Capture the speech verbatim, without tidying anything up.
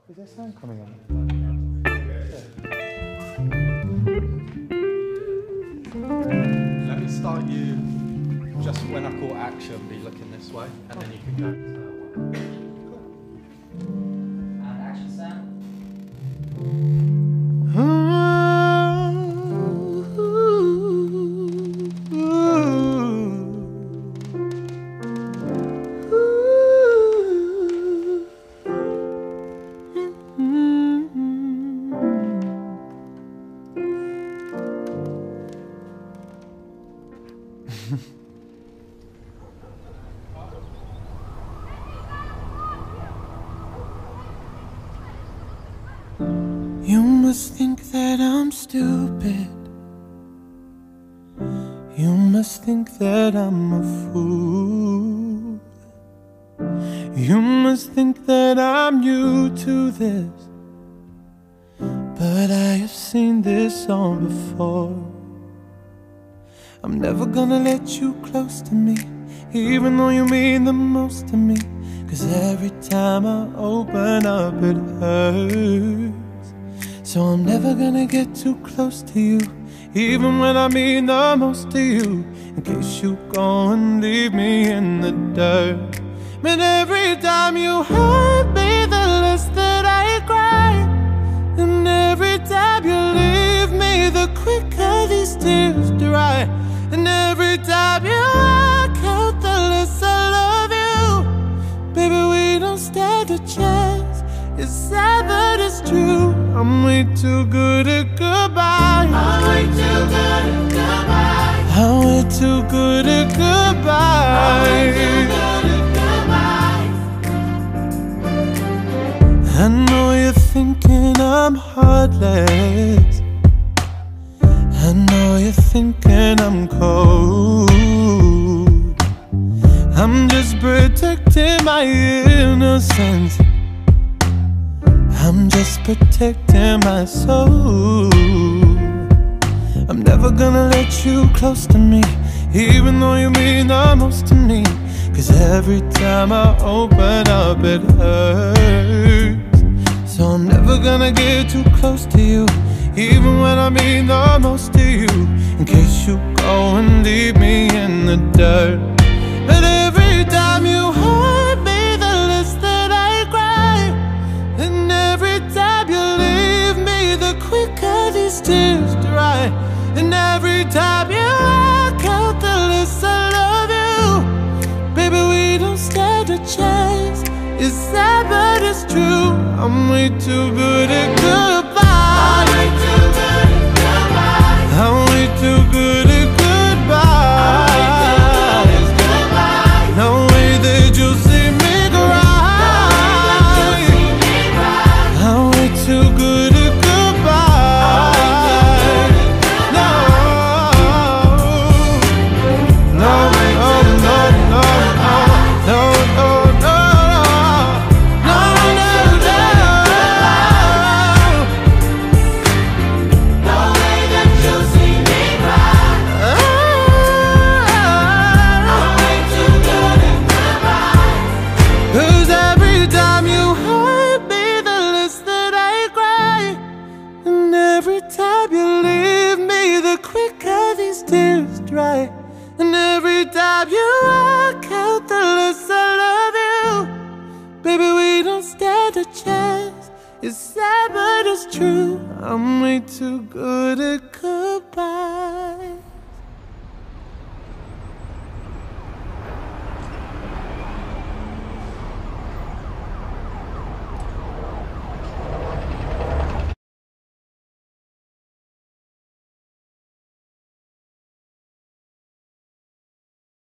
Is there sound coming on? Let me start you just when I call action, be looking this way, and then you can go to that one. And action sound. You must think that I'm stupid. You must think that I'm a fool. You must think that I'm new to this, but I have seen this all before. I'm never gonna let you close to me, even though you mean the most to me. Cause every time I open up it hurts. So I'm never gonna get too close to you, even when I mean the most to you, in case you go and leave me in the dirt. But every time you hurt me, the less that I cry. And every time you leave me, the quicker these tears dry. And every time you walk out, the less I love you. Baby, we don't stand a chance. It's sad but it's true. I'm way too good at goodbye. I'm way too good at goodbye. I'm way too good at goodbye. I'm way too good at goodbye. I know you're thinking I'm heartless. I know you're thinking I'm cold. I'm just protecting my innocence. I'm just protecting my soul. I'm never gonna let you close to me, even though you mean the most to me. Cause every time I open up it hurts. So I'm never gonna get too close to you, even when I mean the most to you, in case you go and leave me in the dirt. But every time you hurt me, the less that I cry. And every time you leave me, the quicker these tears dry. And every time you walk out, the less I love you. Baby, we don't stand a chance. It's sad but it's true. I'm way too good at goodbye. I'm way too good at goodbye. I'm way too good at goodbye. No way that you'll see me cry. I'm way too good at goodbye. No, no, no, no, no, no, no, no, no, no, no. No way that you'll see me cry. I'm way too good at goodbye. Cause every time you hurt me, the less that I cry. And every time you leave me, the quicker these tears dry. And every time you walk out, the less I love you. Baby, we don't stand a chance. It's sad but it's true. I'm way too good at goodbye.